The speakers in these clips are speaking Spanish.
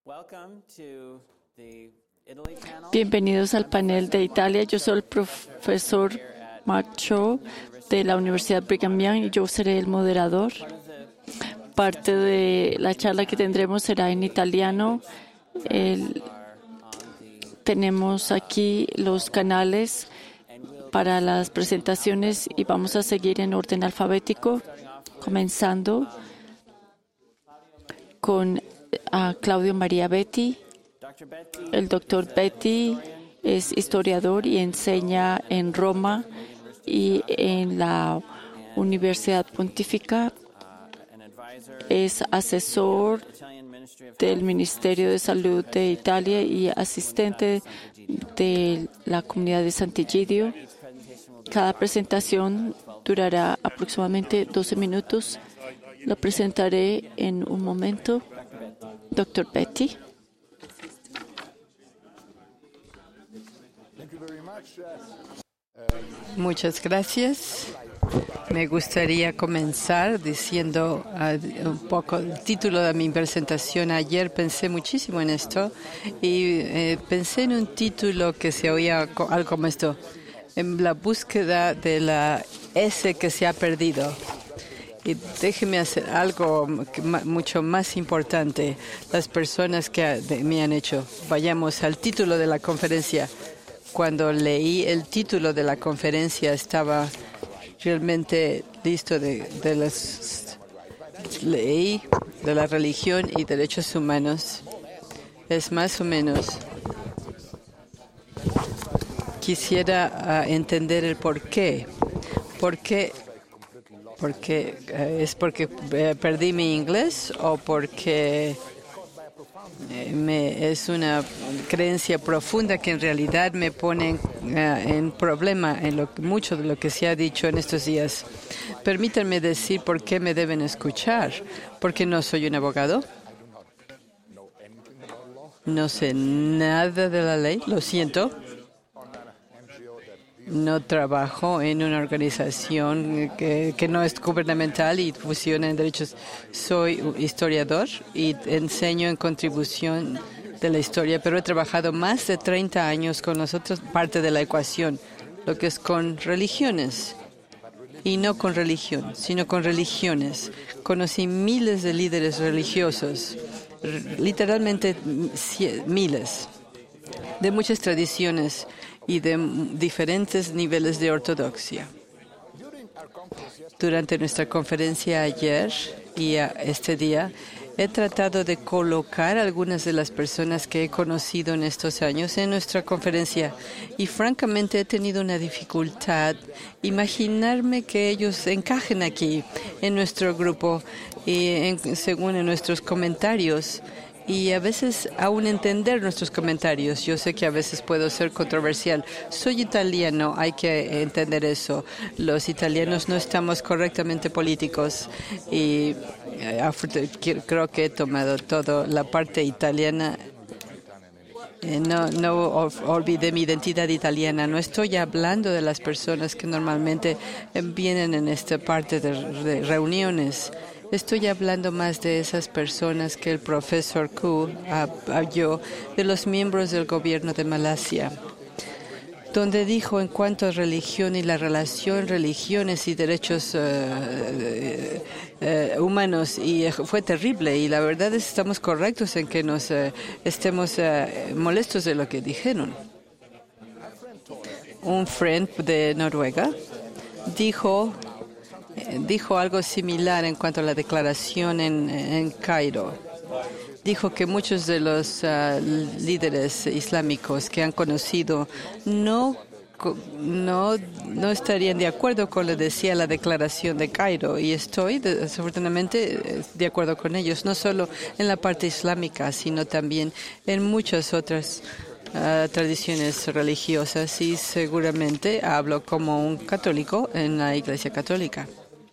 Bienvenidos al panel de Italia. Yo soy el profesor Mark Cho de la Universidad Brigham Young y yo seré el moderador. Parte de la charla que tendremos será en italiano. Tenemos aquí los canales para las presentaciones y vamos a seguir en orden alfabético, comenzando con Claudio María Betti. El doctor Betti es historiador y enseña en Roma y en la Universidad Pontificia. Es asesor del Ministerio de Salud de Italia y asistente de la comunidad de Sant'Egidio. Cada presentación durará aproximadamente 12 minutos. Lo presentaré en un momento. Doctor Betti. Muchas gracias. Me gustaría comenzar diciendo un poco el título de mi presentación. Ayer pensé muchísimo en esto y pensé en un título que se oía algo como esto: en la búsqueda de la S que se ha perdido. Y déjeme hacer algo mucho más importante. Las personas que me han hecho. Vayamos al título de la conferencia. Cuando leí el título de la conferencia estaba realmente listo leí de la religión y derechos humanos. Es más o menos. Quisiera entender el por qué. ¿Es porque perdí mi inglés o porque es una creencia profunda que en realidad me pone en problema en mucho de lo que se ha dicho en estos días? Permítanme decir por qué me deben escuchar. Porque no soy un abogado. No sé nada de la ley, lo siento. No trabajo en una organización que no es gubernamental y funciona en derechos. Soy un historiador y enseño en contribución de la historia, pero he trabajado más de 30 años con las otras partes de la ecuación, lo que es con religiones. Y no con religión, sino con religiones. Conocí miles de líderes religiosos, literalmente miles, de muchas tradiciones y de diferentes niveles de ortodoxia. Durante nuestra conferencia ayer y este día, he tratado de colocar algunas de las personas que he conocido en estos años en nuestra conferencia y francamente he tenido una dificultad imaginarme que ellos encajen aquí en nuestro grupo y según en nuestros comentarios. Y a veces aún entender nuestros comentarios. Yo sé que a veces puedo ser controversial. Soy italiano, hay que entender eso. Los italianos no estamos correctamente políticos y creo que he tomado toda la parte italiana. No olvidé mi identidad italiana. No estoy hablando de las personas que normalmente vienen en esta parte de reuniones. Estoy hablando más de esas personas que el profesor Koo habló, de los miembros del gobierno de Malasia, donde dijo en cuanto a religión y la relación religiones y derechos humanos, y fue terrible, y la verdad es que estamos correctos en que nos estemos molestos de lo que dijeron. Un friend de Noruega dijo algo similar en cuanto a la declaración en Cairo. Dijo que muchos de los líderes islámicos que han conocido no estarían de acuerdo con lo que decía la declaración de Cairo, y estoy desafortunadamente de acuerdo con ellos, no solo en la parte islámica, sino también en muchas otras tradiciones religiosas, y seguramente hablo como un católico en la Iglesia Católica.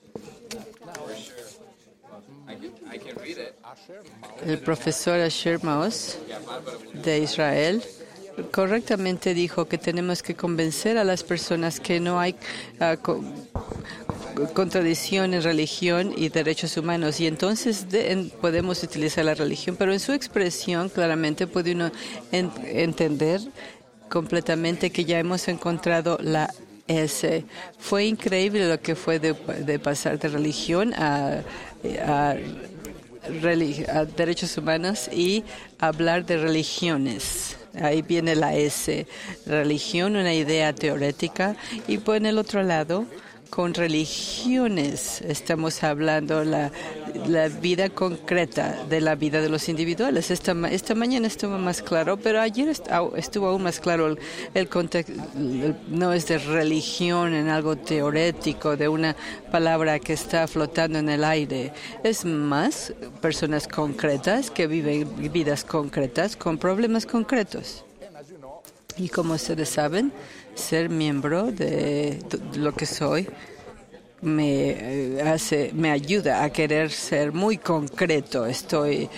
El profesor Asher Maoz de Israel correctamente dijo que tenemos que convencer a las personas que no hay contradicción en religión y derechos humanos, y entonces podemos utilizar la religión, pero en su expresión claramente puede uno entender completamente que ya hemos encontrado la S. Fue increíble lo que fue de pasar de religión a derechos humanos y hablar de religiones. Ahí viene la S. Religión, una idea teórica, y por el otro lado, con religiones estamos hablando la vida concreta de la vida de los individuales. Esta mañana estuvo más claro, pero ayer estuvo aún más claro el contexto. No es de religión en algo teórico, de una palabra que está flotando en el aire. Es más personas concretas que viven vidas concretas con problemas concretos. Y como ustedes saben, ser miembro de lo que soy me ayuda a querer ser muy concreto. Estoy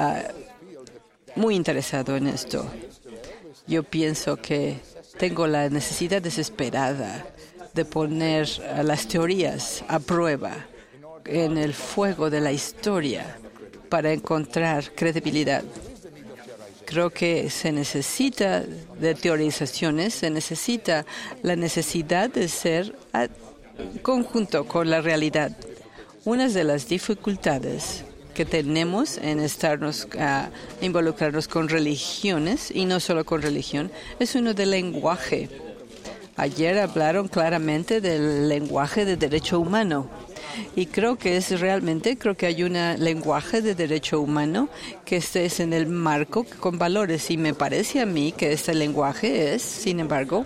muy interesado en esto. Yo pienso que tengo la necesidad desesperada de poner las teorías a prueba en el fuego de la historia para encontrar credibilidad. Creo que se necesita de teorizaciones, se necesita la necesidad de ser conjunto con la realidad. Una de las dificultades que tenemos en involucrarnos con religiones, y no solo con religión, es uno del lenguaje. Ayer hablaron claramente del lenguaje de derecho humano. Y creo que hay un lenguaje de derecho humano que es en el marco con valores. Y me parece a mí que este lenguaje sin embargo,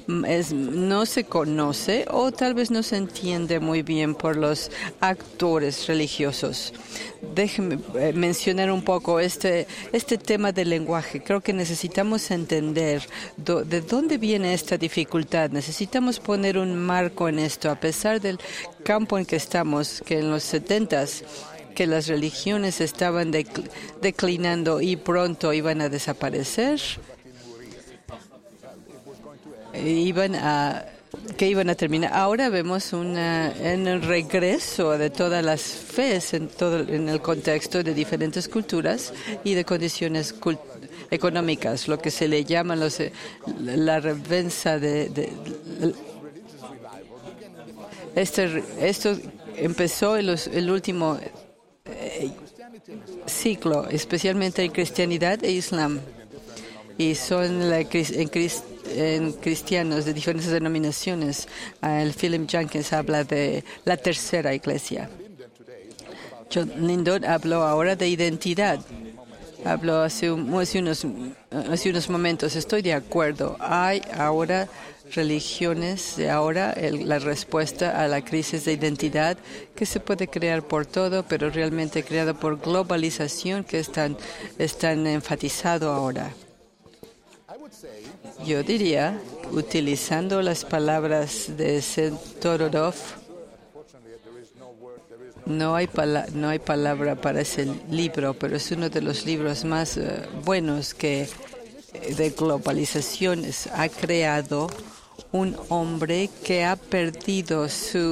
no se conoce o tal vez no se entiende muy bien por los actores religiosos. Déjenme mencionar un poco este tema del lenguaje. Creo que necesitamos entender de dónde viene esta dificultad. Necesitamos poner un marco en esto, a pesar del campo en que estamos, que en los 70s, que las religiones estaban declinando y pronto iban a desaparecer, iban a terminar. Ahora vemos en el regreso de todas las fes en el contexto de diferentes culturas y de condiciones económicas, lo que se le llama la revenza esto empezó en el último ciclo, especialmente en cristianidad e islam, y son en cristianos de diferentes denominaciones. El Philip Jenkins habla de la tercera iglesia. John Lyndon habló ahora de identidad. Habló hace unos momentos. Estoy de acuerdo. Hay ahora religiones de ahora, la respuesta a la crisis de identidad que se puede crear por todo, pero realmente creada por globalización, que es tan enfatizado ahora. Yo diría, utilizando las palabras de Sentorov, no hay palabra para ese libro, pero es uno de los libros más buenos que de globalización ha creado un hombre que ha perdido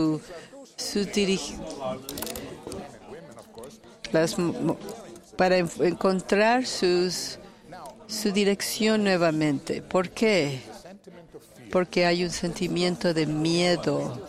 para encontrar su dirección nuevamente. ¿Por qué? Porque hay un sentimiento de miedo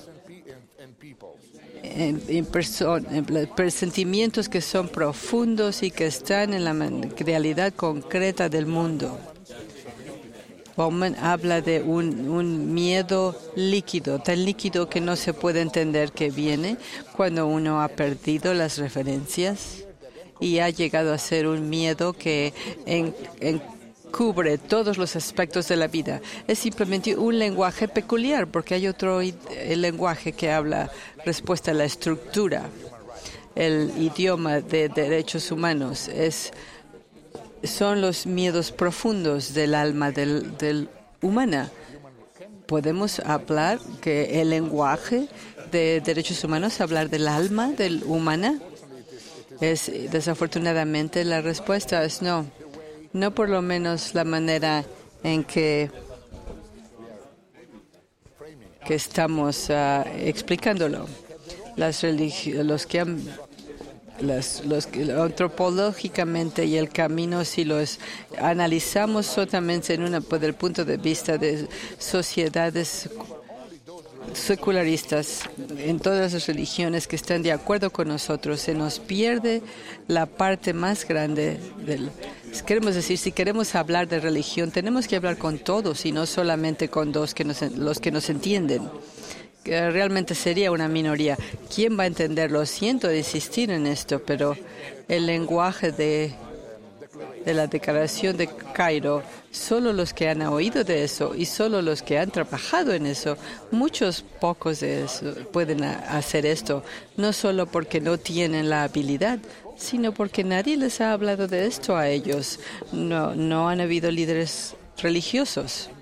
en sentimientos que son profundos y que están en la realidad concreta del mundo. Bauman habla de un miedo líquido, tan líquido que no se puede entender que viene cuando uno ha perdido las referencias y ha llegado a ser un miedo que cubre todos los aspectos de la vida. Es simplemente un lenguaje peculiar, porque hay otro lenguaje que habla respuesta a la estructura. El idioma de derechos humanos son los miedos profundos del alma del humana. Podemos hablar que el lenguaje de derechos humanos, hablar del alma del humana, desafortunadamente la respuesta es no. No por lo menos la manera en que estamos explicándolo. Antropológicamente y el camino, si los analizamos solamente desde el punto de vista de sociedades secularistas, en todas las religiones que están de acuerdo con nosotros, se nos pierde la parte más grande del... Queremos decir, si queremos hablar de religión, tenemos que hablar con todos y no solamente con los que nos entienden. Realmente sería una minoría. ¿Quién va a entenderlo? Siento insistir en esto, pero el lenguaje de la Declaración de Cairo, solo los que han oído de eso y solo los que han trabajado en eso, pocos de eso pueden hacer esto, no solo porque no tienen la habilidad, sino porque nadie les ha hablado de esto a ellos. No han habido líderes religiosos.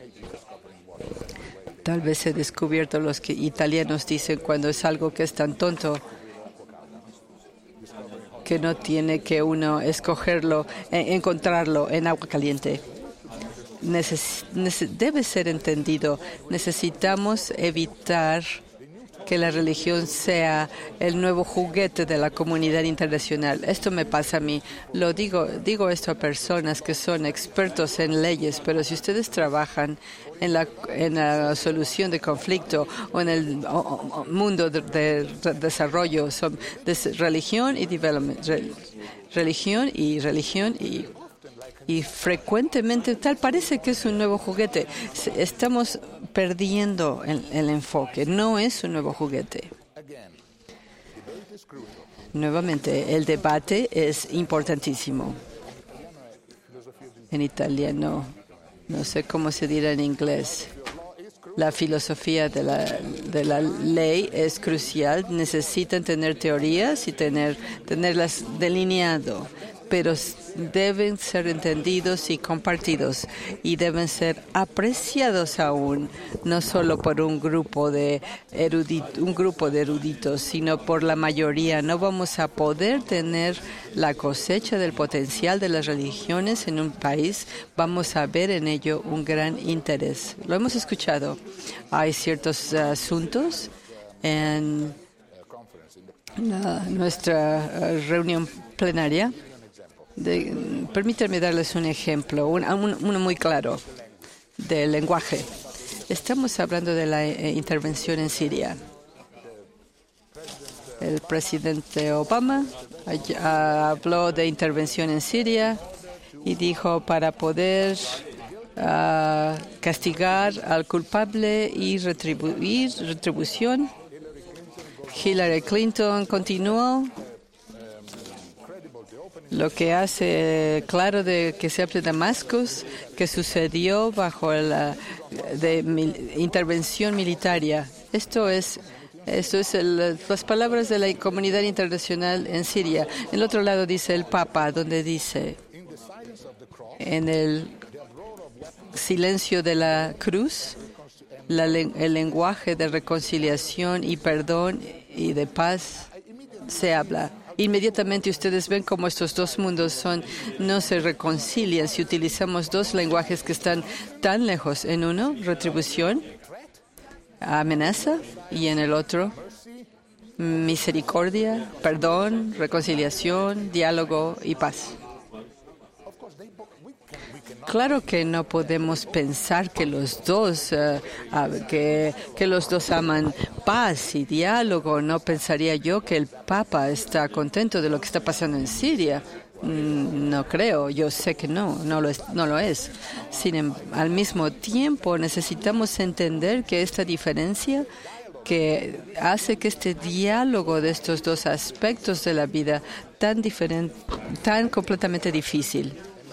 Tal vez he descubierto los que italianos dicen cuando es algo que es tan tonto que no tiene que uno encontrarlo en agua caliente. Debe ser entendido. Necesitamos evitar que la religión sea el nuevo juguete de la comunidad internacional. Esto me pasa a mí. Digo esto a personas que son expertos en leyes, pero si ustedes trabajan en la solución de conflicto o en el mundo de desarrollo, son religión y development, religión y frecuentemente tal parece que es un nuevo juguete. Estamos perdiendo el enfoque. No es un nuevo juguete. Nuevamente, el debate es importantísimo. En italiano, no sé cómo se dirá en inglés. La filosofía de la ley es crucial. Necesitan tener teorías y tenerlas delineado, pero deben ser entendidos y compartidos y deben ser apreciados aún, no solo por un grupo de eruditos, sino por la mayoría. No vamos a poder tener la cosecha del potencial de las religiones en un país. Vamos a ver en ello un gran interés. Lo hemos escuchado. Hay ciertos asuntos en nuestra reunión plenaria. Permítanme darles un ejemplo, uno muy claro, del lenguaje. Estamos hablando de la intervención en Siria. El presidente Obama habló de intervención en Siria y dijo para poder castigar al culpable y retribución. Hillary Clinton continuó. Lo que hace claro de que se hable de Damascus, que sucedió bajo la intervención militar. Esto es las palabras de la comunidad internacional en Siria. En el otro lado dice el Papa, donde dice, en el silencio de la cruz, el lenguaje de reconciliación y perdón y de paz se habla. Inmediatamente ustedes ven cómo estos dos mundos no se reconcilian si utilizamos dos lenguajes que están tan lejos. En uno, retribución, amenaza, y en el otro, misericordia, perdón, reconciliación, diálogo y paz. Claro que no podemos pensar que los dos aman paz y diálogo. No pensaría yo que el Papa está contento de lo que está pasando en Siria. No creo. Yo sé que no lo es. Al mismo tiempo necesitamos entender que esta diferencia que hace que este diálogo de estos dos aspectos de la vida tan completamente difícil.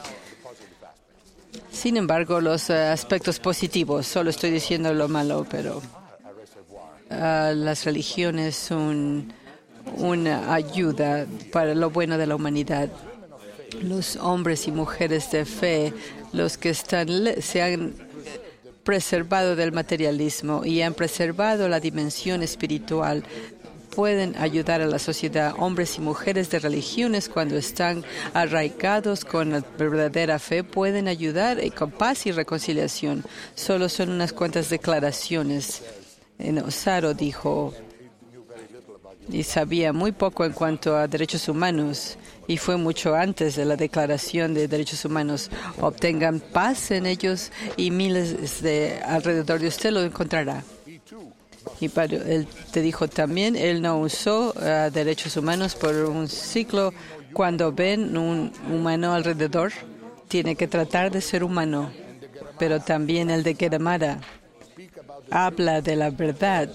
Sin embargo, los aspectos positivos, solo estoy diciendo lo malo, pero las religiones son una ayuda para lo bueno de la humanidad. Los hombres y mujeres de fe, los que se han preservado del materialismo y han preservado la dimensión espiritual, pueden ayudar a la sociedad. Hombres y mujeres de religiones, cuando están arraigados con la verdadera fe, pueden ayudar con paz y reconciliación. Solo son unas cuantas declaraciones. Osaro dijo, y sabía muy poco en cuanto a derechos humanos, y fue mucho antes de la Declaración de Derechos Humanos. Obtengan paz en ellos y miles de alrededor de usted lo encontrará. Y él te dijo también, él no usó derechos humanos por un ciclo. Cuando ven un humano alrededor, tiene que tratar de ser humano. Pero también el de Guedamara habla de la verdad.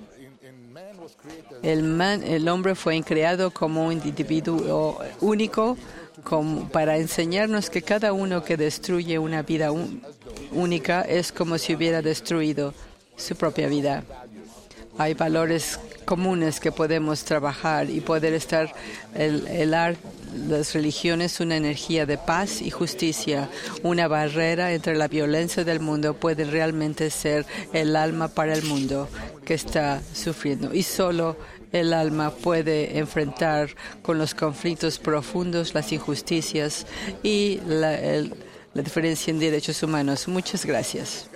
El hombre fue creado como un individuo único para enseñarnos que cada uno que destruye una vida única es como si hubiera destruido su propia vida. Hay valores comunes que podemos trabajar y poder estar las religiones, una energía de paz y justicia, una barrera entre la violencia del mundo, pueden realmente ser el alma para el mundo que está sufriendo. Y solo el alma puede enfrentar con los conflictos profundos, las injusticias y la diferencia en derechos humanos. Muchas gracias.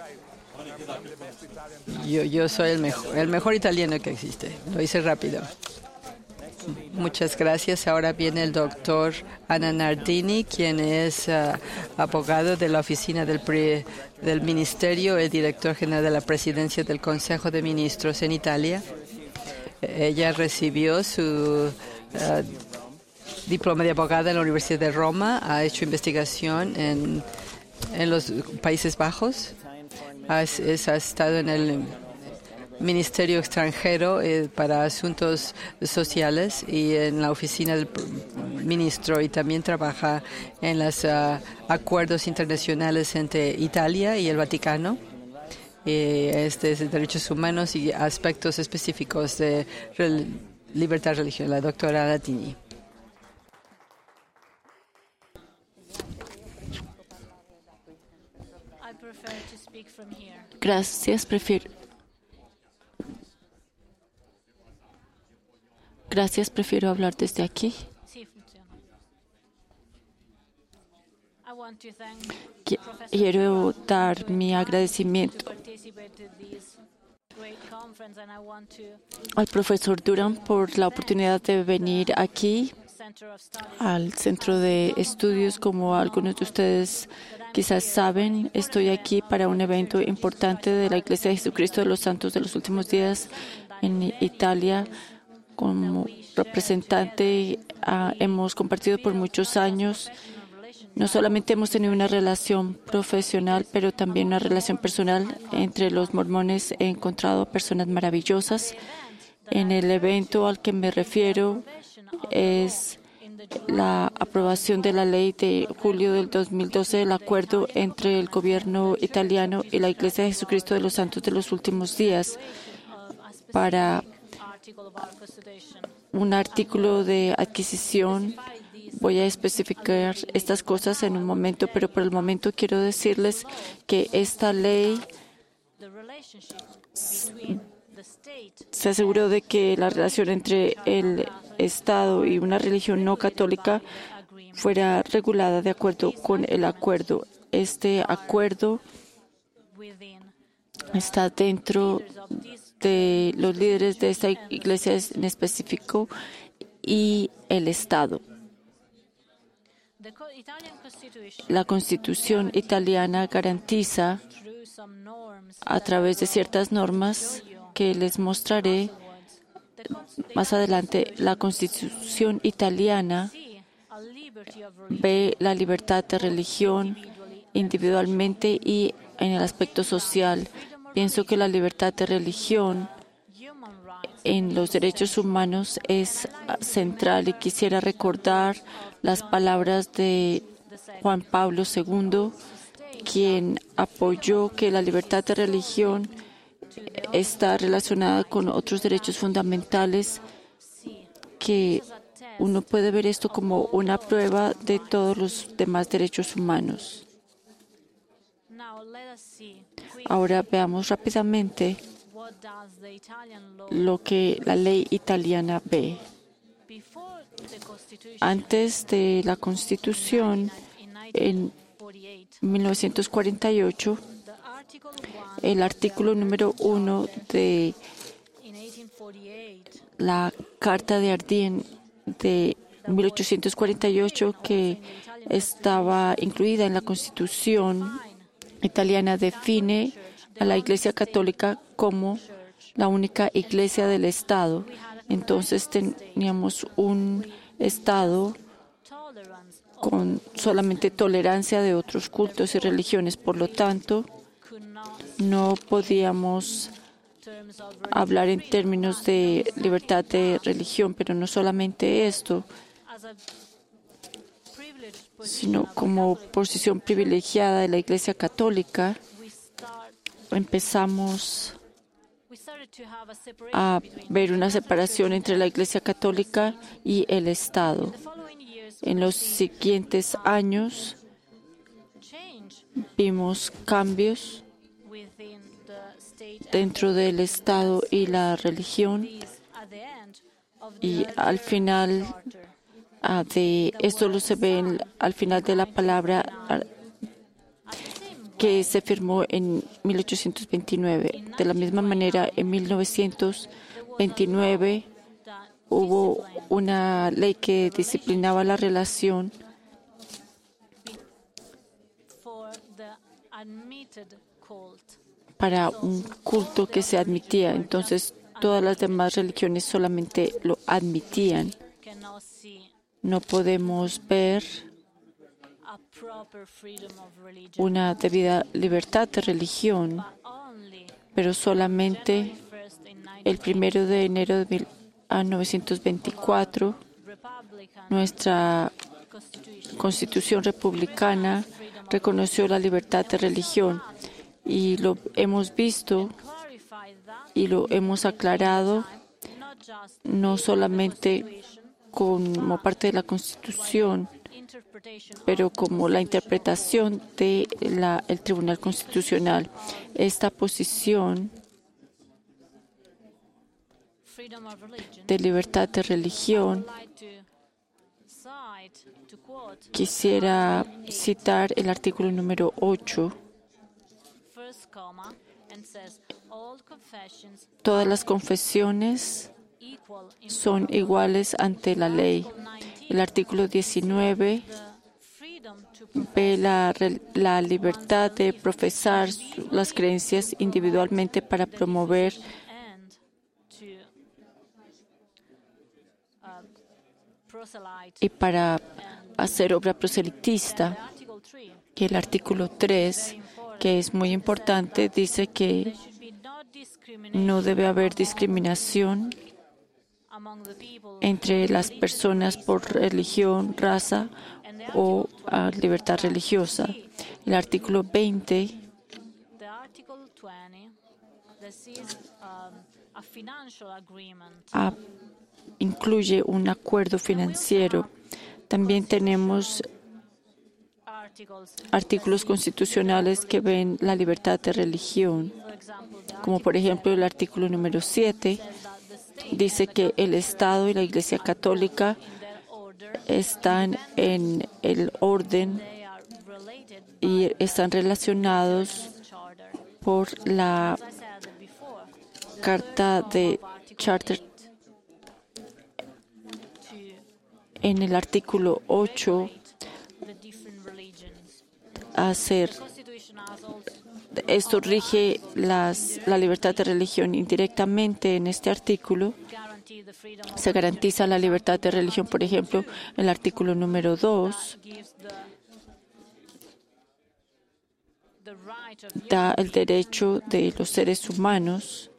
Yo soy el mejor italiano que existe. Lo hice rápido. Muchas gracias. Ahora viene el doctor Anna Nardini, quien es abogado de la oficina del Ministerio, el director general de la Presidencia del Consejo de Ministros en Italia. Ella recibió su diploma de abogada en la Universidad de Roma. Ha hecho investigación en los Países Bajos. Ha estado en el Ministerio extranjero para asuntos sociales y en la oficina del ministro, y también trabaja en los acuerdos internacionales entre Italia y el Vaticano. De derechos humanos y aspectos específicos de libertad religiosa. La doctora Latini. Gracias, prefiero hablar desde aquí. Quiero dar mi agradecimiento al profesor Durán por la oportunidad de venir aquí al Centro de Estudios. Como algunos de ustedes quizás saben, estoy aquí para un evento importante de la Iglesia de Jesucristo de los Santos de los Últimos Días en Italia. Como representante, hemos compartido por muchos años. No solamente hemos tenido una relación profesional, pero también una relación personal entre los mormones. He encontrado personas maravillosas. En el evento al que me refiero es la aprobación de la ley de julio del 2012, el acuerdo entre el gobierno italiano y la Iglesia de Jesucristo de los Santos de los Últimos Días para un artículo de adquisición. Voy a especificar estas cosas en un momento, pero por el momento quiero decirles que esta ley se aseguró de que la relación entre el Estado y una religión no católica fuera regulada de acuerdo con el acuerdo. Este acuerdo está dentro de los líderes de esta iglesia en específico y el Estado. La Constitución italiana garantiza, a través de ciertas normas que les mostraré más adelante, la Constitución italiana ve la libertad de religión individualmente y en el aspecto social. Pienso que la libertad de religión en los derechos humanos es central, y quisiera recordar las palabras de Juan Pablo II, quien apoyó que la libertad de religión está relacionada con otros derechos fundamentales, que uno puede ver esto como una prueba de todos los demás derechos humanos. Ahora veamos rápidamente lo que la ley italiana ve. Antes de la Constitución, en 1948, el artículo número 1 de la Carta de Ardien de 1848, que estaba incluida en la Constitución italiana, define a la Iglesia Católica como la única iglesia del Estado. Entonces teníamos un Estado con solamente tolerancia de otros cultos y religiones. Por lo tanto, no podíamos hablar en términos de libertad de religión, pero no solamente esto, sino como posición privilegiada de la Iglesia Católica, empezamos a ver una separación entre la Iglesia Católica y el Estado. En los siguientes años vimos cambios dentro del Estado y la religión, y al final de esto lo se ve al final de la palabra que se firmó en 1829. De la misma manera, en 1929 hubo una ley que disciplinaba la relación para un culto que se admitía. Entonces, todas las demás religiones solamente lo admitían. No podemos ver una debida libertad de religión, pero solamente el 1 de enero de 1924, nuestra Constitución republicana reconoció la libertad de religión, y lo hemos visto y lo hemos aclarado no solamente como parte de la Constitución, pero como la interpretación del Tribunal Constitucional. Esta posición de libertad de religión, quisiera citar el artículo número 8. Todas las confesiones son iguales ante la ley. El artículo 19 ve la libertad de profesar las creencias individualmente para promover y para hacer obra proselitista. Y el artículo 3, que es muy importante, dice que no debe haber discriminación entre las personas por religión, raza o libertad religiosa. El artículo 20 incluye un acuerdo financiero. También tenemos artículos constitucionales que ven la libertad de religión, como por ejemplo el artículo número 7 dice que el Estado y la Iglesia Católica están en el orden y están relacionados por la Carta de Charter. En el artículo 8, esto rige la libertad de religión. Indirectamente, en este artículo se garantiza la libertad de religión. Por ejemplo, el artículo número 2 da el derecho de los seres humanos,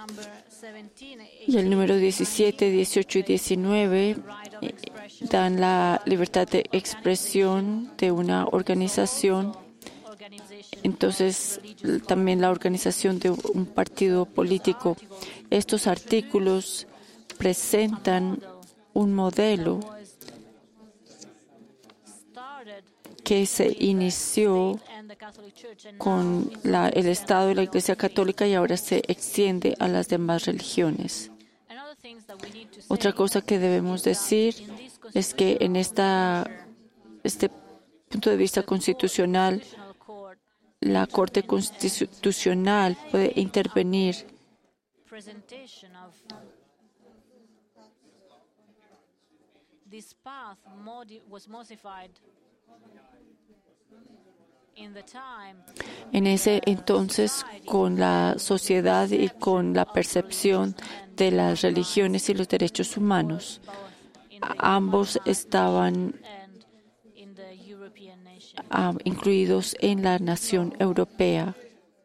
y el número 17, 18 y 19 dan la libertad de expresión de una organización. Entonces, también la organización de un partido político. Estos artículos presentan un modelo que se inició con el Estado y la Iglesia Católica y ahora se extiende a las demás religiones. Otra cosa que debemos decir es que en este punto de vista constitucional, la Corte Constitucional puede intervenir En ese entonces, con la sociedad y con la percepción de las religiones y los derechos humanos, ambos estaban incluidos en la nación europea.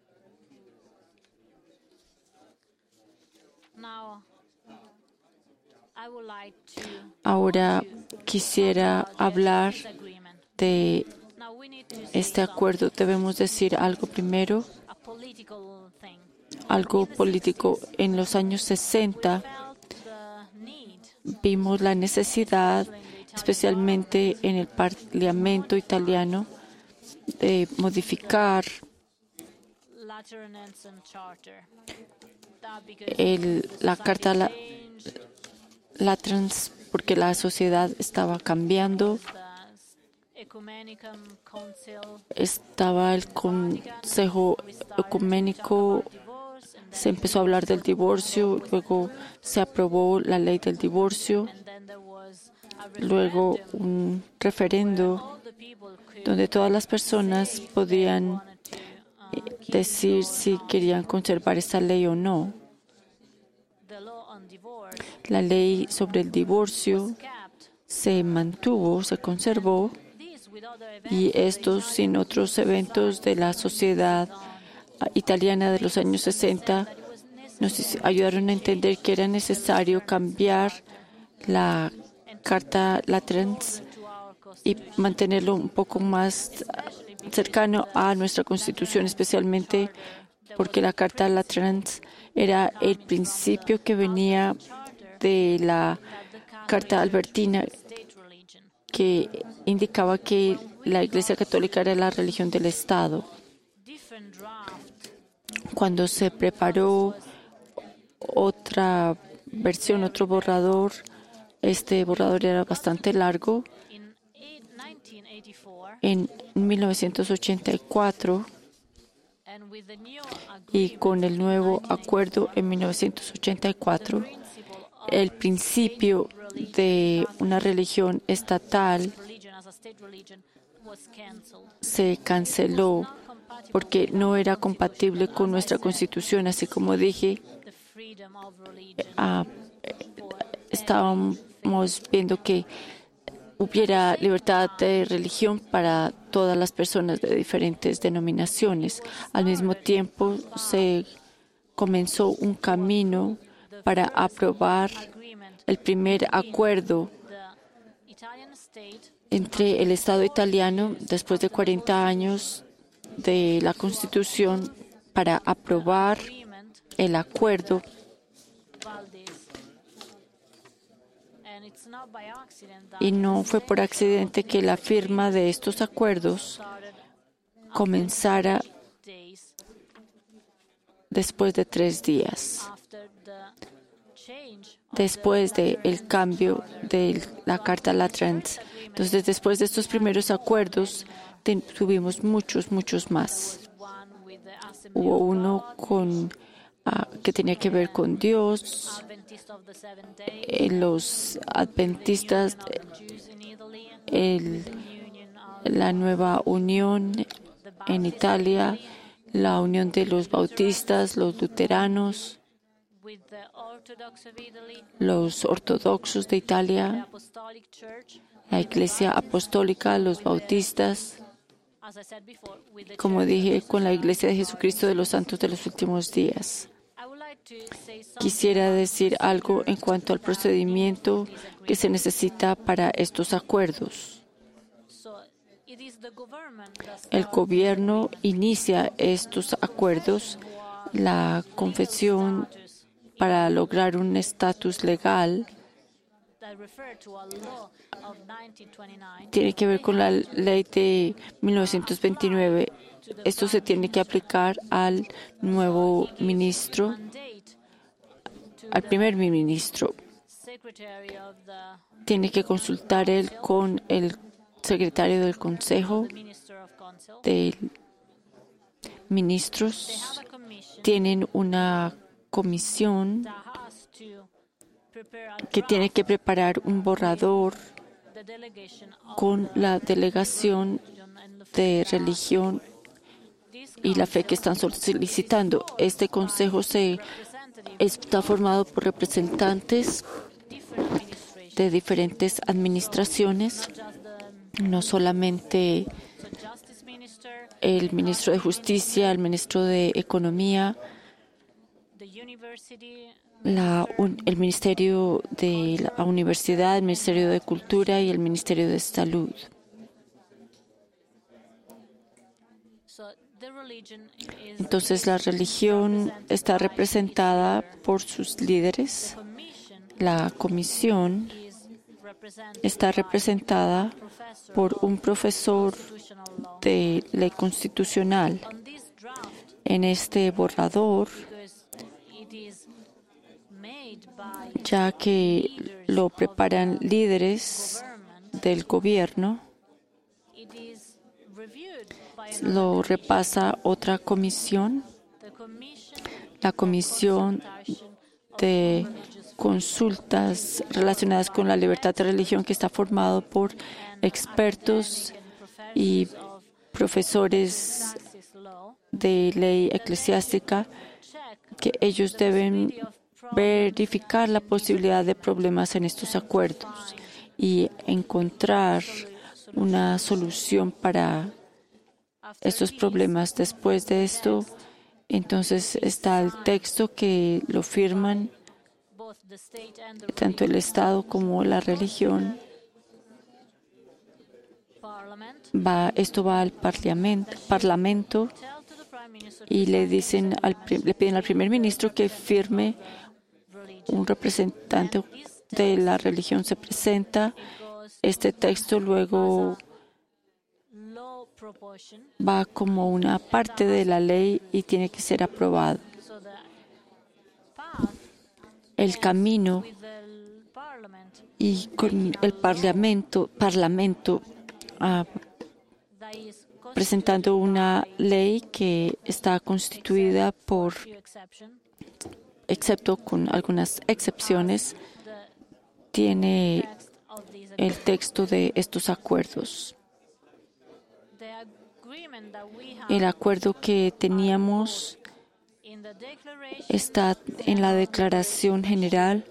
Ahora quisiera hablar de este acuerdo. Debemos decir algo primero, algo político. En los años 60 vimos la necesidad, especialmente en el Parlamento italiano, de modificar la Carta Latrans, porque la sociedad estaba cambiando. Estaba el Consejo Ecuménico, se empezó a hablar del divorcio, luego se aprobó la ley del divorcio, luego un referendo donde todas las personas podían decir si querían conservar esta ley o no. La ley sobre el divorcio se mantuvo, se conservó, y esto sin otros eventos de la sociedad italiana de los años 60 nos ayudaron a entender que era necesario cambiar la Carta Latrans y mantenerlo un poco más cercano a nuestra Constitución, especialmente porque la Carta Latrans era el principio que venía de la Carta Albertina, que indicaba que la Iglesia Católica era la religión del Estado. Cuando se preparó otra versión, otro borrador, este borrador era bastante largo. En 1984, y con el nuevo acuerdo en 1984, el principio de una religión estatal se canceló porque no era compatible con nuestra Constitución. Así como dije, estábamos viendo que hubiera libertad de religión para todas las personas de diferentes denominaciones. Al mismo tiempo, se comenzó un camino para aprobar el primer acuerdo entre el Estado italiano, después de 40 años de la Constitución, para aprobar el acuerdo. Y no fue por accidente que la firma de estos acuerdos comenzara después de 3 días, después del cambio de la Carta Latrans. Entonces, después de estos primeros acuerdos, tuvimos muchos más. Hubo uno que tenía que ver con Dios, los adventistas, la nueva unión en Italia, la unión de los bautistas, los luteranos, los ortodoxos de Italia, la Iglesia Apostólica, los bautistas, como dije, con la Iglesia de Jesucristo de los Santos de los Últimos Días. Quisiera decir algo en cuanto al procedimiento que se necesita para estos acuerdos. El gobierno inicia estos acuerdos. La confesión para lograr un estatus legal tiene que ver con la ley de 1929. Esto se tiene que aplicar al nuevo ministro, al primer ministro. Tiene que consultar él con el secretario del Consejo de Ministros. Tienen una comisión que tiene que preparar un borrador con la delegación de religión y la fe que están solicitando. Este consejo está formado por representantes de diferentes administraciones, no solamente el ministro de Justicia, el ministro de Economía, el Ministerio de la Universidad, el Ministerio de Cultura y el Ministerio de Salud. Entonces, la religión está representada por sus líderes. La comisión está representada por un profesor de ley constitucional. En este borrador, ya que lo preparan líderes del gobierno, lo repasa otra comisión, la comisión de consultas relacionadas con la libertad de religión, que está formado por expertos y profesores de ley eclesiástica, que ellos deben verificar la posibilidad de problemas en estos acuerdos y encontrar una solución para estos problemas. Después de esto, entonces está el texto que lo firman tanto el Estado como la religión. Esto va al Parlamento y le piden al primer ministro que firme. Un representante de la religión se presenta. Este texto luego va como una parte de la ley y tiene que ser aprobado. El camino y con el Parlamento presentando una ley que está constituida por, excepto con algunas excepciones, tiene el texto de estos acuerdos. El acuerdo que teníamos está en la Declaración General,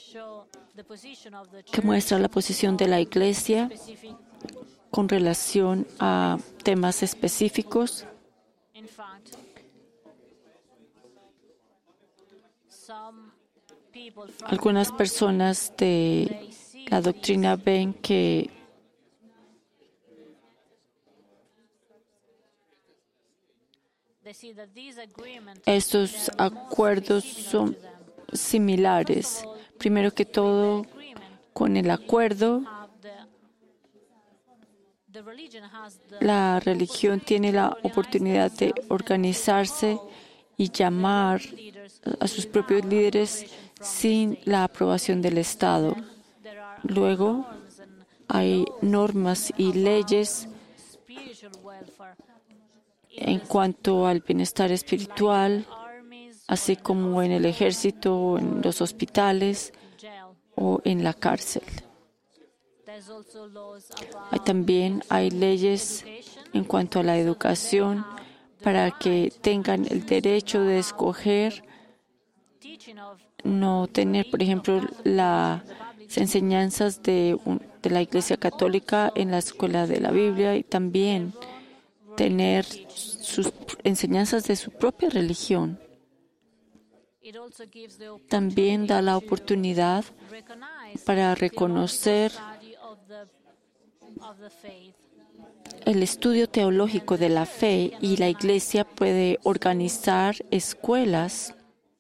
que muestra la posición de la Iglesia con relación a temas específicos. Algunas personas de la doctrina ven que estos acuerdos son similares. Primero que todo, con el acuerdo, la religión tiene la oportunidad de organizarse y llamar a sus propios líderes sin la aprobación del Estado. Luego, hay normas y leyes en cuanto al bienestar espiritual, así como en el ejército, en los hospitales o en la cárcel. También hay leyes en cuanto a la educación para que tengan el derecho de escoger no tener, por ejemplo, las enseñanzas de la Iglesia Católica en la escuela de la Biblia, y también tener sus enseñanzas de su propia religión. También da la oportunidad para reconocer el estudio teológico de la fe, y la Iglesia puede organizar escuelas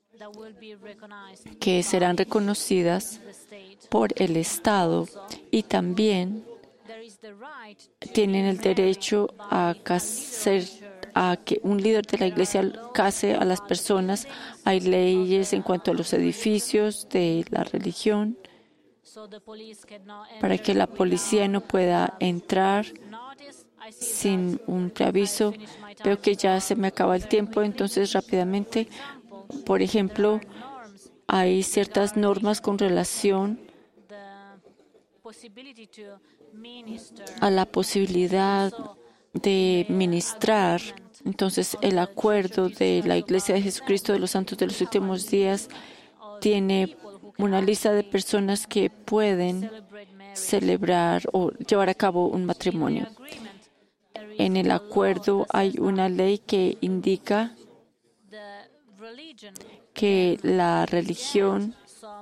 que serán reconocidas por el Estado, y también tienen el derecho a que un líder de la Iglesia case a las personas. Hay leyes en cuanto a los edificios de la religión para que la policía no pueda entrar sin un preaviso. Veo que ya se me acaba el tiempo, entonces rápidamente. Por ejemplo, hay ciertas normas con relación a la posibilidad de ministrar. Entonces, el acuerdo de la Iglesia de Jesucristo de los Santos de los Últimos Días tiene una lista de personas que pueden celebrar o llevar a cabo un matrimonio. En el acuerdo hay una ley que indica que la religión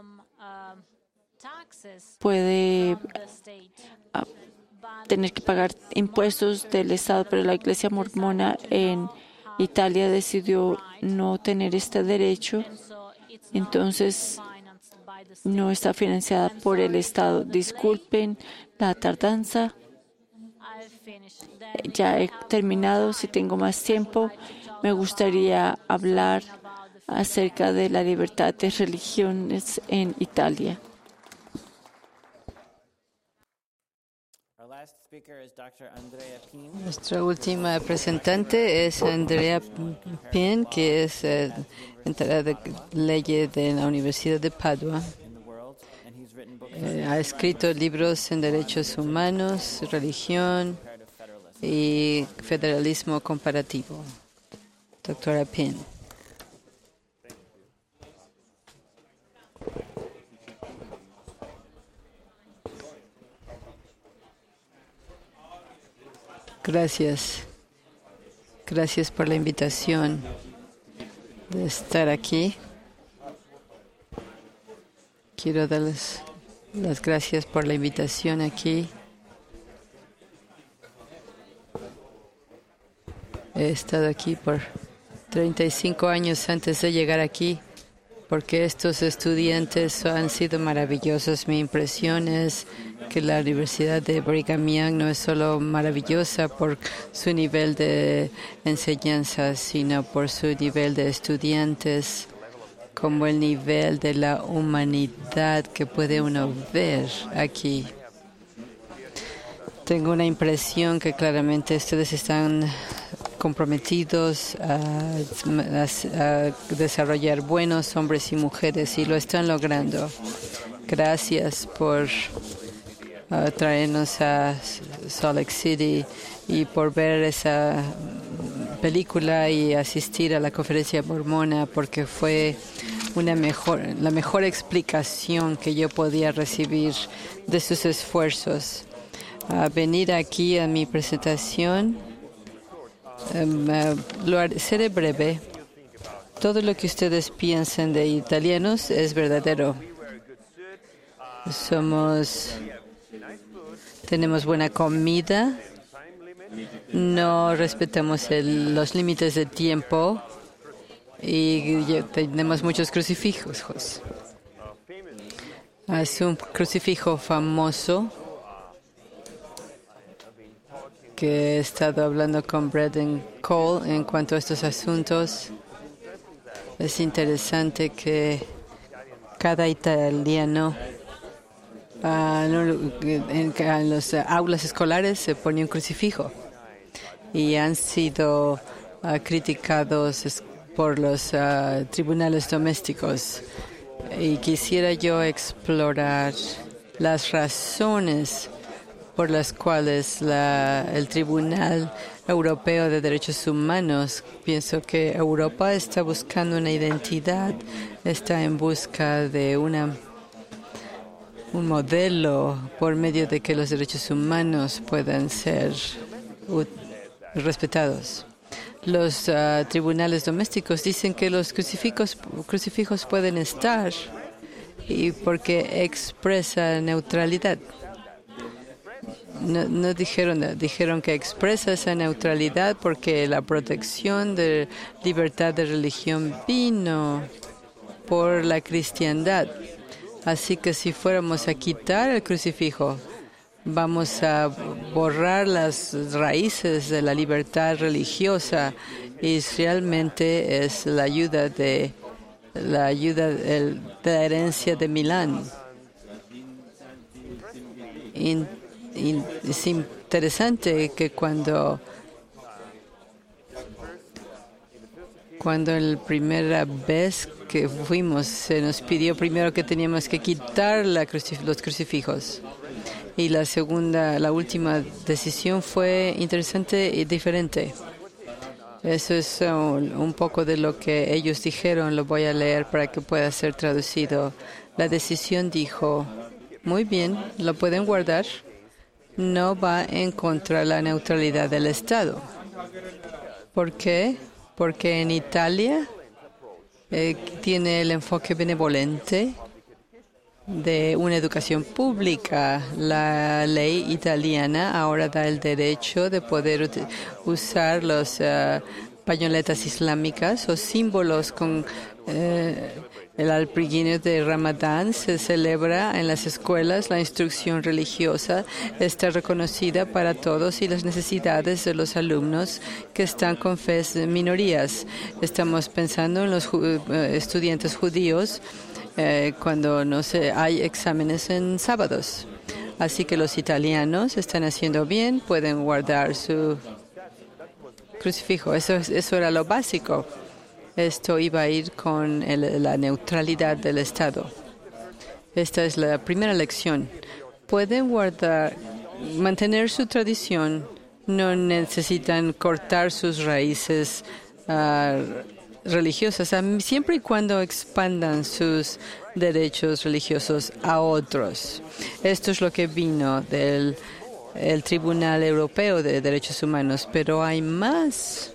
puede tener que pagar impuestos del Estado, pero la Iglesia mormona en Italia decidió no tener este derecho, entonces no está financiada por el Estado. Disculpen la tardanza. Ya he terminado. Si tengo más tiempo, me gustaría hablar acerca de la libertad de religiones en Italia. Nuestra última presentante es Andrea Pin, que es encargada de leyes de la Universidad de Padua. Ha escrito libros en derechos humanos, religión y federalismo comparativo. Doctora Pin. Gracias. Gracias por la invitación de estar aquí. Quiero darles las gracias por la invitación aquí. He estado aquí por 35 años antes de llegar aquí, porque estos estudiantes han sido maravillosos. Mi impresión es que la Universidad de Brigham Young no es solo maravillosa por su nivel de enseñanza, sino por su nivel de estudiantes, como el nivel de la humanidad que puede uno ver aquí. Tengo una impresión que claramente ustedes están comprometidos a desarrollar buenos hombres y mujeres, y lo están logrando. Gracias por traernos a Salt Lake City y por ver esa película y asistir a la conferencia mormona, porque fue la mejor explicación que yo podía recibir de sus esfuerzos. Venir aquí a mi presentación, seré breve. Todo lo que ustedes piensan de italianos es verdadero. Tenemos buena comida, no respetamos los límites de tiempo y tenemos muchos crucifijos. Es un crucifijo famoso que he estado hablando con Braden Cole en cuanto a estos asuntos. Es interesante que cada italiano en las aulas escolares se pone un crucifijo y han sido criticados por los tribunales domésticos. Y quisiera yo explorar las razones por las cuales el Tribunal Europeo de Derechos Humanos, pienso que Europa está buscando una identidad, está en busca de un modelo por medio de que los derechos humanos puedan ser respetados. Los tribunales domésticos dicen que los crucifijos pueden estar y porque expresa neutralidad. No dijeron que expresa esa neutralidad porque la protección de libertad de religión vino por la cristiandad. Así que si fuéramos a quitar el crucifijo, vamos a borrar las raíces de la libertad religiosa, y realmente es la ayuda de la herencia de Milán. Es interesante que cuando la primera vez que fuimos se nos pidió primero que teníamos que quitar los crucifijos. Y la última decisión fue interesante y diferente. Eso es un poco de lo que ellos dijeron. Lo voy a leer para que pueda ser traducido. La decisión dijo, muy bien, lo pueden guardar. No va en contra de la neutralidad del Estado. ¿Por qué? Porque en Italia tiene el enfoque benevolente de una educación pública. La ley italiana ahora da el derecho de poder usar los pañoletas islámicas o símbolos con el alpiguinio de Ramadán. Se celebra en las escuelas. La instrucción religiosa está reconocida para todos y las necesidades de los alumnos que están con fes minorías. Estamos pensando en los estudiantes judíos cuando no hay exámenes en sábados. Así que los italianos están haciendo bien, pueden guardar su crucifijo. Eso era lo básico. Esto iba a ir con la neutralidad del Estado. Esta es la primera lección. Pueden mantener su tradición, no necesitan cortar sus raíces religiosas, siempre y cuando expandan sus derechos religiosos a otros. Esto es lo que vino del Tribunal Europeo de Derechos Humanos, pero hay más.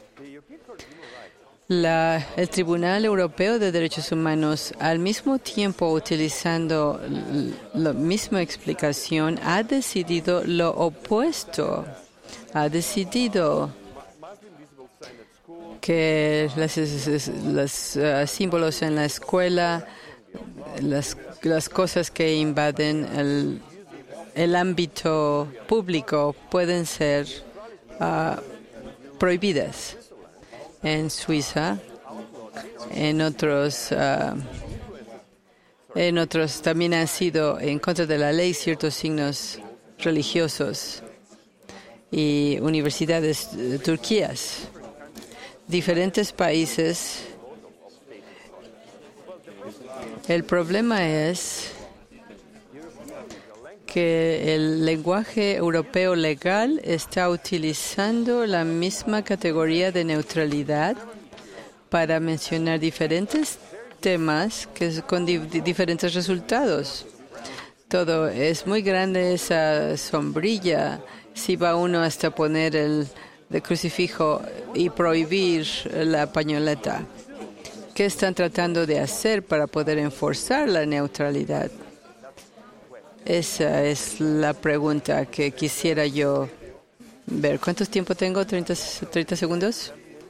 El Tribunal Europeo de Derechos Humanos, al mismo tiempo utilizando la misma explicación, ha decidido lo opuesto. Ha decidido que los símbolos en la escuela, las cosas que invaden el ámbito público pueden ser prohibidas. En Suiza, en otros también han sido en contra de la ley ciertos signos religiosos y universidades turquías. Diferentes países. El problema es que el lenguaje europeo legal está utilizando la misma categoría de neutralidad para mencionar diferentes temas con diferentes resultados. Todo es muy grande, esa sombrilla. Si va uno hasta poner el crucifijo y prohibir la pañoleta, ¿qué están tratando de hacer para poder enforzar la neutralidad? Esa es la pregunta que quisiera yo ver. ¿Cuánto tiempo tengo? 30 segundos.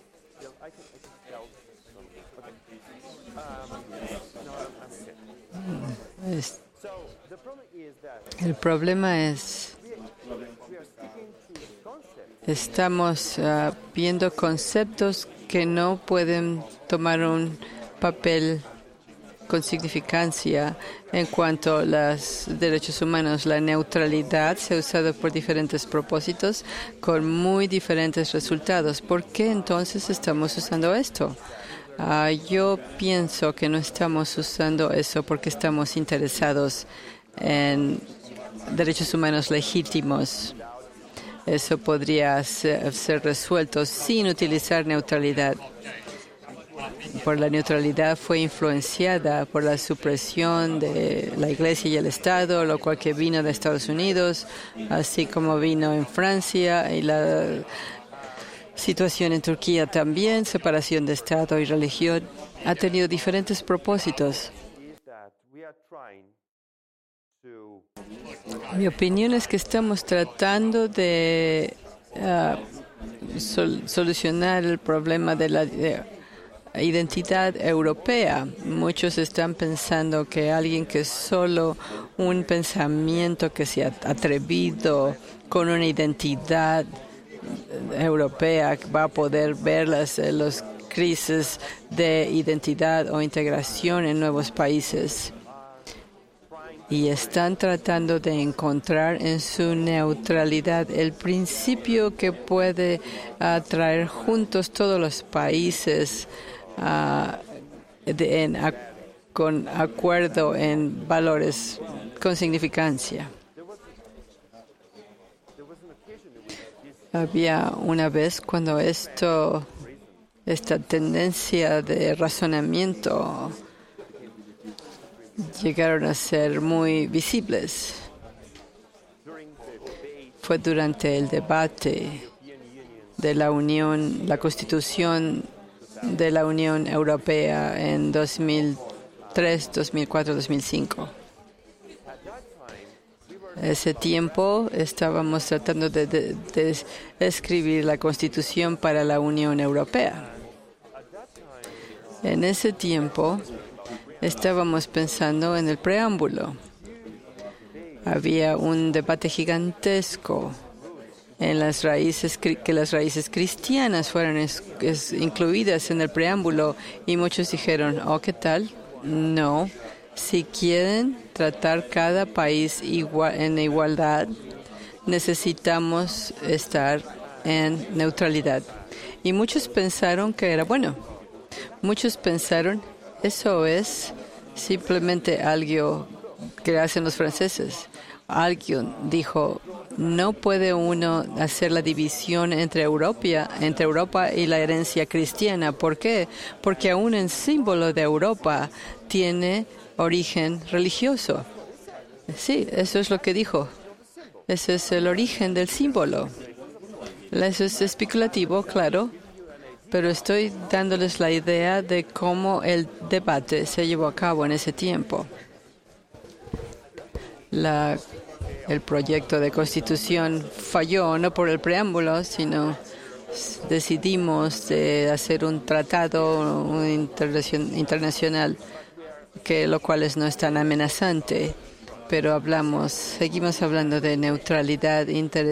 El problema es, estamos viendo conceptos que no pueden tomar un papel con significancia en cuanto a los derechos humanos. La neutralidad se ha usado por diferentes propósitos con muy diferentes resultados. ¿Por qué entonces estamos usando esto? Yo pienso que no estamos usando eso porque estamos interesados en derechos humanos legítimos. Eso podría ser resuelto sin utilizar neutralidad. Por la neutralidad fue influenciada por la supresión de la Iglesia y el Estado, lo cual que vino de Estados Unidos, así como vino en Francia, y la situación en Turquía también, separación de Estado y religión, ha tenido diferentes propósitos. Mi opinión es que estamos tratando de solucionar el problema de la identidad europea. Muchos están pensando que alguien que es solo un pensamiento que se ha atrevido con una identidad europea va a poder ver las crisis de identidad o integración en nuevos países. Y están tratando de encontrar en su neutralidad el principio que puede traer juntos todos los países con acuerdo en valores con significancia. Había una vez cuando esta tendencia de razonamiento llegaron a ser muy visibles. Fue durante el debate de la Constitución de la Unión Europea en 2003, 2004, 2005. Ese tiempo estábamos tratando de escribir la Constitución para la Unión Europea. En ese tiempo estábamos pensando en el preámbulo. Había un debate gigantesco en que las raíces cristianas fueran incluidas en el preámbulo, y muchos dijeron, oh, ¿qué tal? No. Si quieren tratar cada país en igualdad, necesitamos estar en neutralidad. Y muchos pensaron que era bueno. Muchos pensaron, eso es simplemente algo que hacen los franceses. Alguien dijo, no puede uno hacer la división entre Europa y la herencia cristiana. ¿Por qué? Porque aún el símbolo de Europa tiene origen religioso. Sí, eso es lo que dijo. Ese es el origen del símbolo. Eso es especulativo, claro, pero estoy dándoles la idea de cómo el debate se llevó a cabo en ese tiempo. El proyecto de constitución falló no por el preámbulo, sino decidimos de hacer un tratado internacional, lo cual no es tan amenazante, pero seguimos hablando de neutralidad.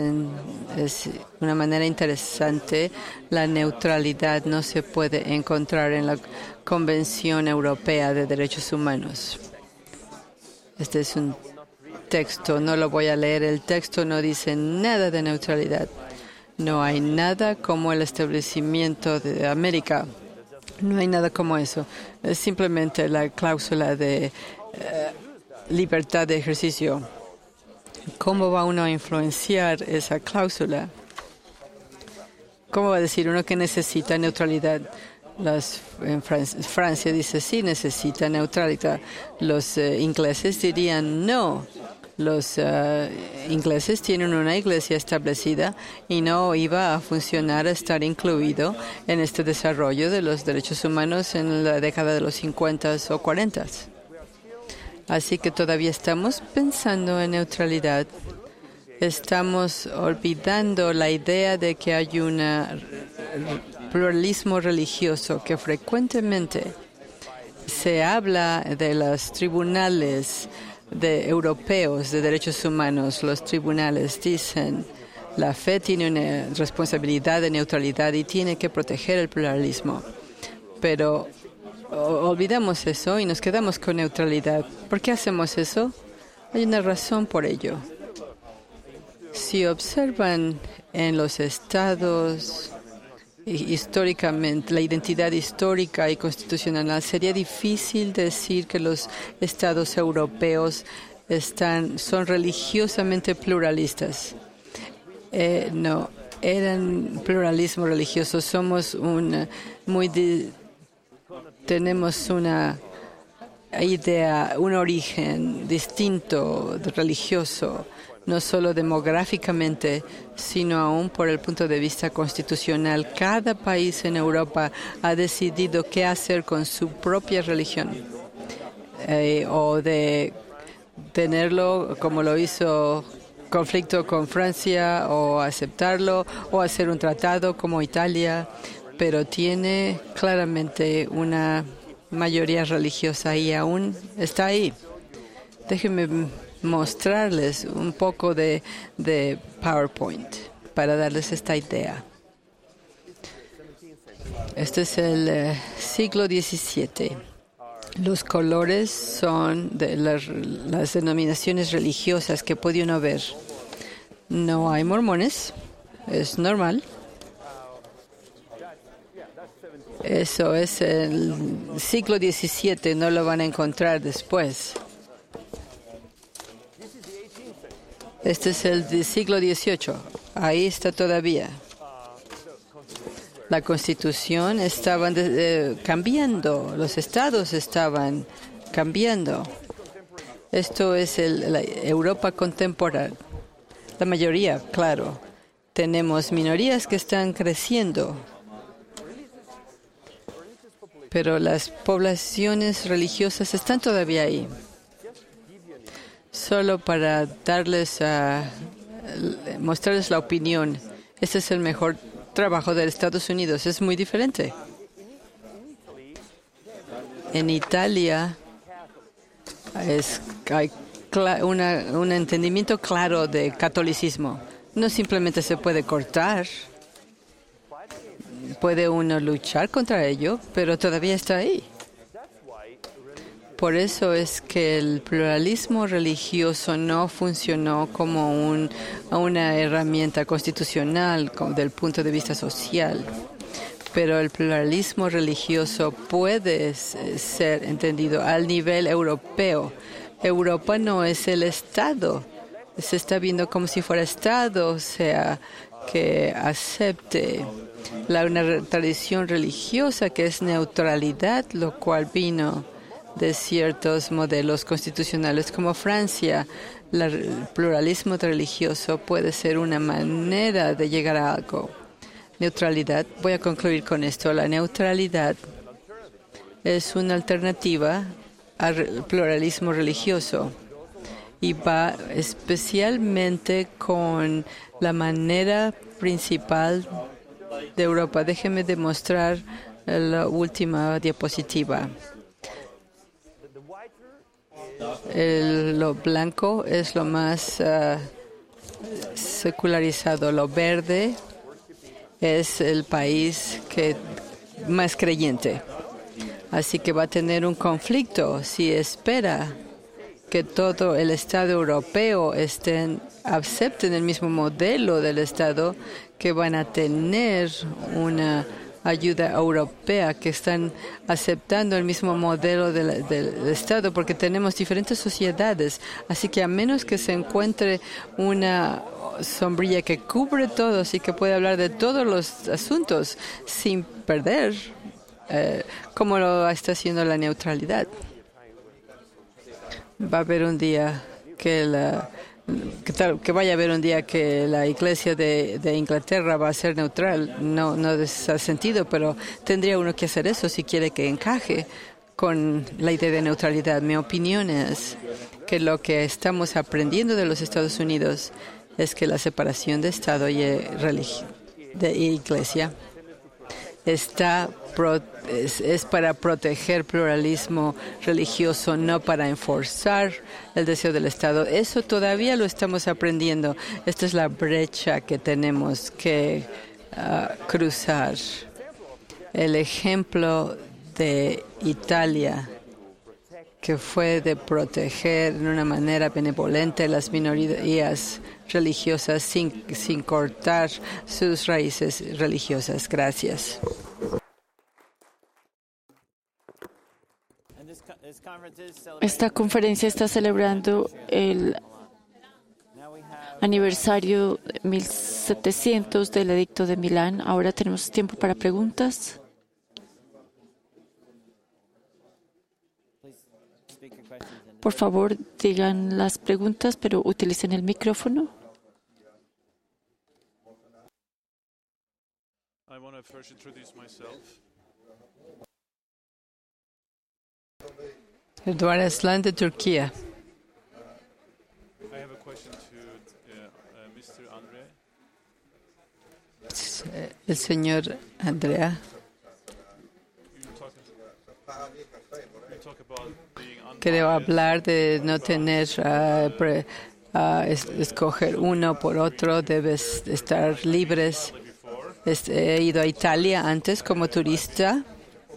Es una manera interesante. La neutralidad no se puede encontrar en la Convención Europea de Derechos Humanos. Este es un texto, no lo voy a leer. El texto no dice nada de neutralidad. No hay nada como el establecimiento de América. No hay nada como eso. Es simplemente la cláusula de libertad de ejercicio. ¿Cómo va uno a influenciar esa cláusula? ¿Cómo va a decir uno que necesita neutralidad? En Francia dice sí, necesita neutralidad. Los ingleses dirían no. Los ingleses tienen una iglesia establecida y no iba a funcionar, a estar incluido en este desarrollo de los derechos humanos en la década de los 50 o 40. Así que todavía estamos pensando en neutralidad. Estamos olvidando la idea de que hay un pluralismo religioso, que frecuentemente se habla de los tribunales europeos de derechos humanos. Los tribunales dicen la fe tiene una responsabilidad de neutralidad y tiene que proteger el pluralismo. Pero olvidamos eso y nos quedamos con neutralidad. ¿Por qué hacemos eso? Hay una razón por ello. Si observan en los estados históricamente, la identidad histórica y constitucional, sería difícil decir que los estados europeos son religiosamente pluralistas. No, eran pluralismo religioso. Tenemos una idea, un origen distinto religioso, no solo demográficamente, sino aún por el punto de vista constitucional. Cada país en Europa ha decidido qué hacer con su propia religión, o de tenerlo como lo hizo conflicto con Francia, o aceptarlo, o hacer un tratado como Italia, pero tiene claramente una mayoría religiosa y aún está ahí. Déjenme mostrarles un poco de PowerPoint para darles esta idea. Este es el siglo XVII. Los colores son de las denominaciones religiosas que puede uno ver. No hay mormones, es normal. Eso es el siglo XVII, no lo van a encontrar después. Este es el siglo XVIII. ahí está todavía. La Constitución estaba cambiando, los estados estaban cambiando. Esto es la Europa contemporánea. La mayoría, claro. Tenemos minorías que están creciendo, pero las poblaciones religiosas están todavía ahí. Solo para mostrarles la opinión, este es el mejor trabajo de Estados Unidos. Es muy diferente. En Italia hay un entendimiento claro de catolicismo. No simplemente se puede cortar. Puede uno luchar contra ello, pero todavía está ahí. Por eso es que el pluralismo religioso no funcionó como una herramienta constitucional desde el punto de vista social. Pero el pluralismo religioso puede ser entendido al nivel europeo. Europa no es el Estado. Se está viendo como si fuera Estado, o sea, que acepte una tradición religiosa que es neutralidad, lo cual vino de ciertos modelos constitucionales como Francia. El pluralismo religioso puede ser una manera de llegar a algo. Neutralidad, voy a concluir con esto. La neutralidad es una alternativa al pluralismo religioso y va especialmente con la manera principal de Europa. Déjeme demostrar la última diapositiva. Lo blanco es lo más secularizado. Lo verde es el país más creyente. Así que va a tener un conflicto si espera que todo el Estado europeo acepten el mismo modelo del Estado, que van a tener una ayuda europea, que están aceptando el mismo modelo del Estado, porque tenemos diferentes sociedades. Así que a menos que se encuentre una sombrilla que cubre todos y que puede hablar de todos los asuntos sin perder, como lo está haciendo la neutralidad. Va a haber un día que vaya a haber un día que la Iglesia de Inglaterra va a ser neutral. No hace sentido, pero tendría uno que hacer eso si quiere que encaje con la idea de neutralidad. Mi opinión es que lo que estamos aprendiendo de los Estados Unidos es que la separación de Estado y Iglesia es para proteger pluralismo religioso, no para enforzar el deseo del Estado. Eso todavía lo estamos aprendiendo. Esta es la brecha que tenemos que cruzar. El ejemplo de Italia, que fue de proteger de una manera benevolente las minorías religiosas sin cortar sus raíces religiosas. Gracias. Esta conferencia está celebrando el aniversario 1700 del Edicto de Milán. Ahora tenemos tiempo para preguntas. Por favor, digan las preguntas, pero utilicen el micrófono. Eduard Aslan, de Turquía. El señor Andrea. Quiero hablar de no tener escoger uno por otro, debes estar libres. He ido a Italia antes como turista.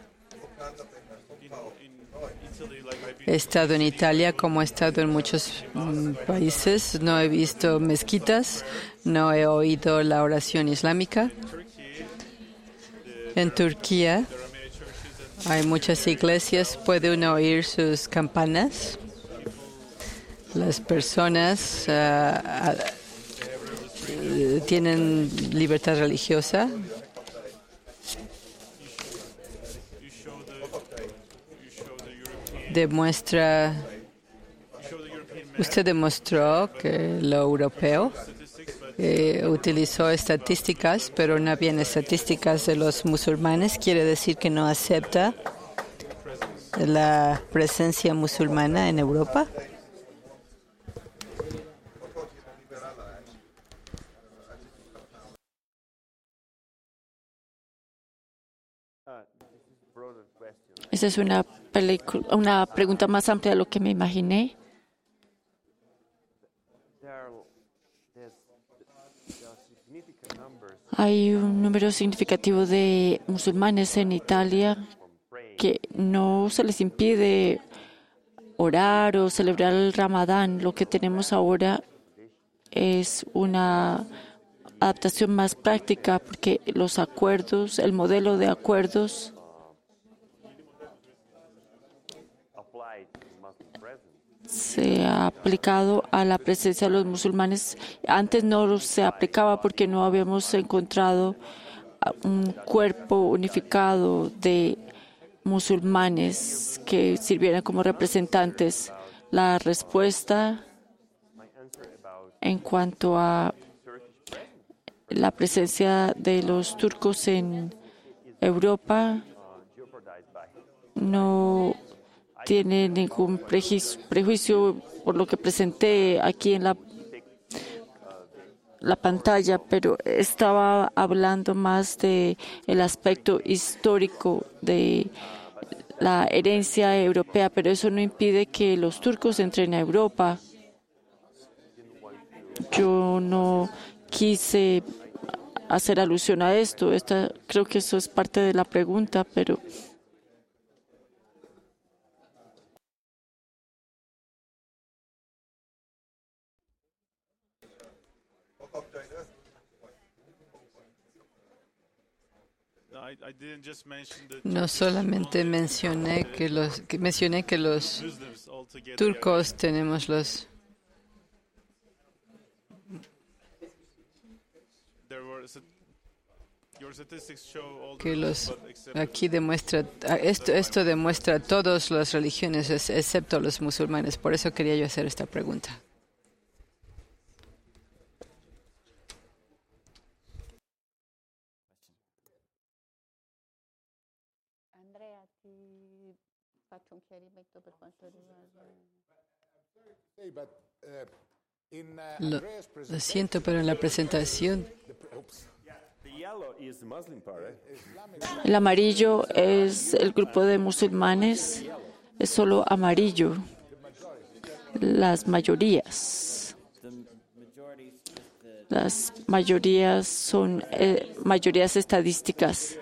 He estado en Italia como he estado en muchos países. No he visto mezquitas, no he oído la oración islámica. En Turquía hay muchas iglesias, puede uno oír sus campanas. Las personas tienen libertad religiosa. Usted demostró que lo europeo utilizó estadísticas, pero no habían estadísticas de los musulmanes. Quiere decir que no acepta la presencia musulmana en Europa. Esa es una pregunta más amplia de lo que me imaginé. Hay un número significativo de musulmanes en Italia que no se les impide orar o celebrar el Ramadán. Lo que tenemos ahora es una adaptación más práctica porque los acuerdos, el modelo de acuerdos se ha aplicado a la presencia de los musulmanes. Antes no se aplicaba porque no habíamos encontrado un cuerpo unificado de musulmanes que sirvieran como representantes. La respuesta en cuanto a la presencia de los turcos en Europa no tiene ningún prejuicio por lo que presenté aquí en la pantalla, pero estaba hablando más de el aspecto histórico de la herencia europea, pero eso no impide que los turcos entren a Europa. Yo no quise hacer alusión a esto. Creo que eso es parte de la pregunta, pero no solamente mencioné que los turcos tenemos aquí demuestra esto demuestra todas las religiones excepto los musulmanes. Por eso quería yo hacer esta pregunta. Lo siento, pero en la presentación el amarillo es el grupo de musulmanes, es solo amarillo. Las mayorías son mayorías estadísticas.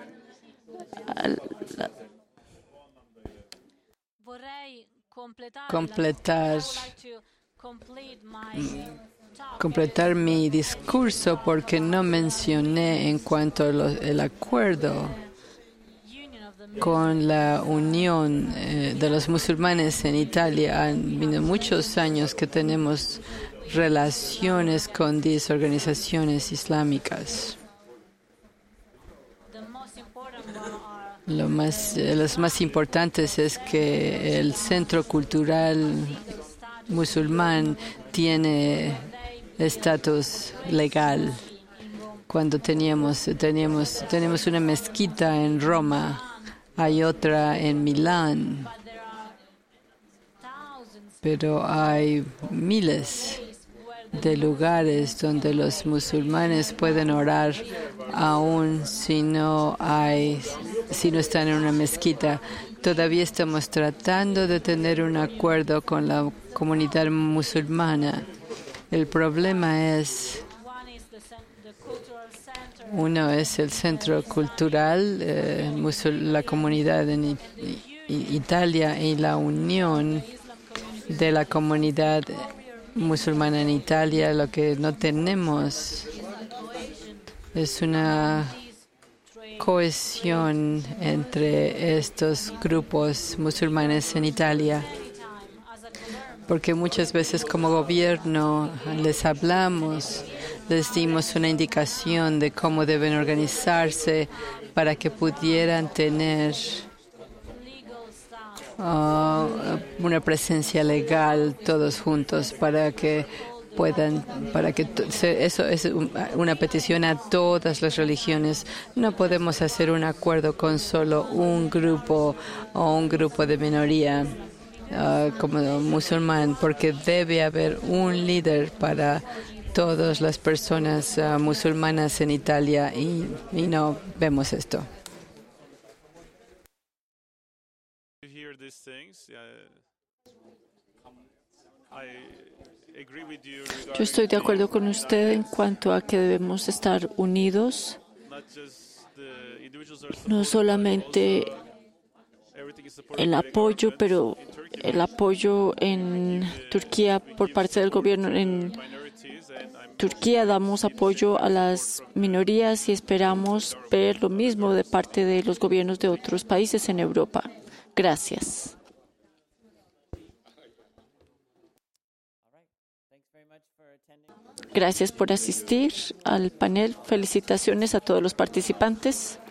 Completar mi discurso porque no mencioné en cuanto al acuerdo con la unión de los musulmanes en Italia. Han habido muchos años que tenemos relaciones con 10 organizaciones islámicas. Los más importantes es que el Centro Cultural Musulmán tiene estatus legal. Cuando tenemos una mezquita en Roma, hay otra en Milán, pero hay miles de lugares donde los musulmanes pueden orar aún si no están en una mezquita. Todavía estamos tratando de tener un acuerdo con la comunidad musulmana. El problema es, uno es el centro cultural, la comunidad en Italia y la unión de la comunidad musulmana en Italia. Lo que no tenemos es una cohesión entre estos grupos musulmanes en Italia, porque muchas veces como gobierno les hablamos les dimos una indicación de cómo deben organizarse para que pudieran tener una presencia legal todos juntos, para que puedan, eso es una petición a todas las religiones. No podemos hacer un acuerdo con solo un grupo o un grupo de minoría como musulmán, porque debe haber un líder para todas las personas musulmanas en Italia y no vemos esto. Yo estoy de acuerdo con usted en cuanto a que debemos estar unidos, no solamente el apoyo, pero el apoyo en Turquía por parte del gobierno. En Turquía damos apoyo a las minorías y esperamos ver lo mismo de parte de los gobiernos de otros países en Europa. Gracias. Gracias por asistir al panel. Felicitaciones a todos los participantes.